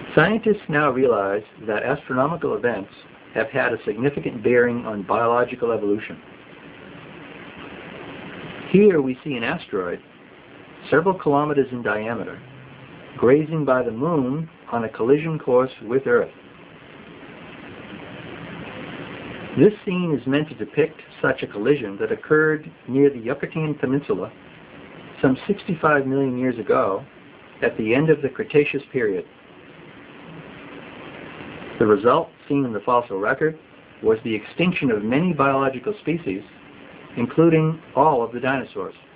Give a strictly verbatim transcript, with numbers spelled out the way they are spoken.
Scientists now realize that astronomical events have had a significant bearing on biological evolution. Here we see an asteroid, several kilometers in diameter, grazing by the Moon on a collision course with Earth. This scene is meant to depict such a collision that occurred near the Yucatan Peninsula some sixty-five million years ago at the end of the Cretaceous period. The result, seen in the fossil record, was the extinction of many biological species, including all of the dinosaurs.